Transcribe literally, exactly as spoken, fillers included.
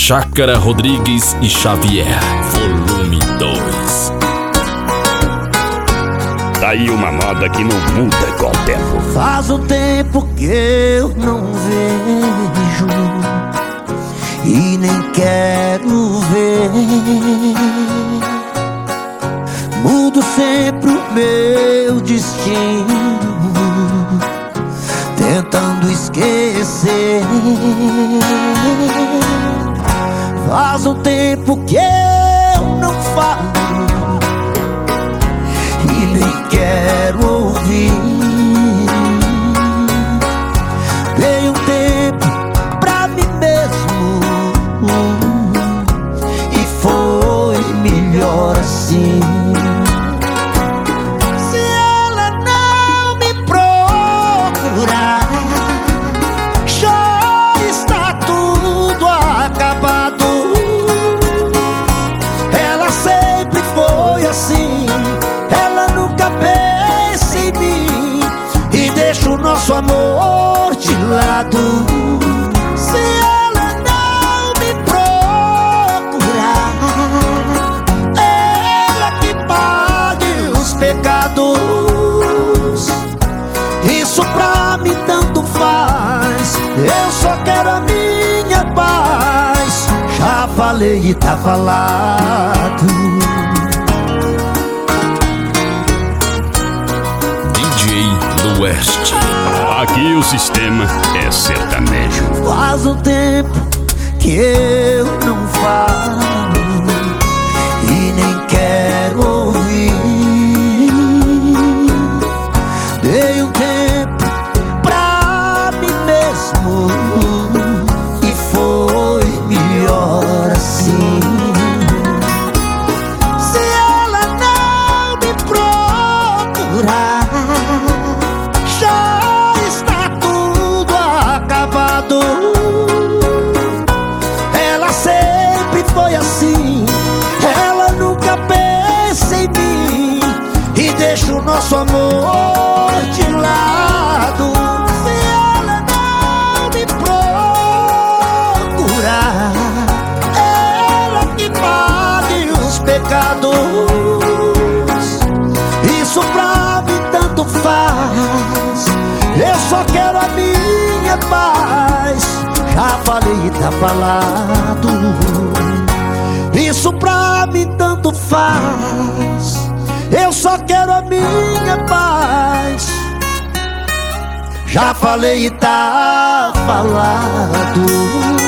Chácara Rodrigues e Xavier, volume dois. Tá aí uma moda que não muda com o tempo. Faz um tempo que eu não vejo e nem quero ver. Mudo sempre o meu destino, tentando esquecer. Faz um tempo que eu não falo e nem quero ouvir. Dei um tempo pra mim mesmo e foi melhor assim. Se ela não me procurar, já está tudo acabado. Ela sempre foi assim, ela nunca pensa em mim e deixa o nosso amor de lado. Se ela não me procurar, ela que pague os pecados. Isso pra mim tanto faz, eu só quero a minha paz. Já falei e tá falado. D J do Oeste. Aqui o sistema é sertanejo. Faz um tempo que eu não falo e nem quero ouvir. Dei um tempo pra mim mesmo e foi melhor assim. Se ela não me procurar, já está tudo acabado. Ela sempre foi assim, ela nunca pensa em mim e deixa o nosso amor de lado. Se ela não me procurar, ela que pague os pecados. Isso pra mim tanto faz, eu só quero a minha paz. Já falei e tá falado. Isso pra mim tanto faz, eu só quero a minha paz. Já falei e tá falado.